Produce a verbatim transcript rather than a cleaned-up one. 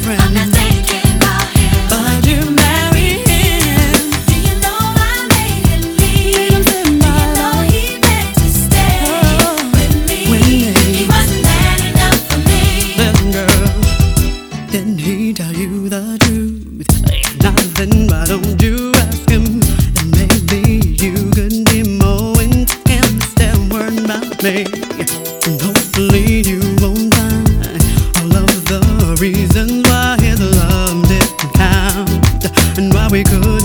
boyfriend. I'm not thinking about him. But you marry him. Do you know I made him leave? Do you know he meant to stay with me? He wasn't man enough for me. Listen, girl, didn't he tell you the truth? Ain't nothing, why don't you ask him? And maybe you could be more into him instead of worrying about me. And hopefully you won't find all of the reasons why his love didn't count and why we could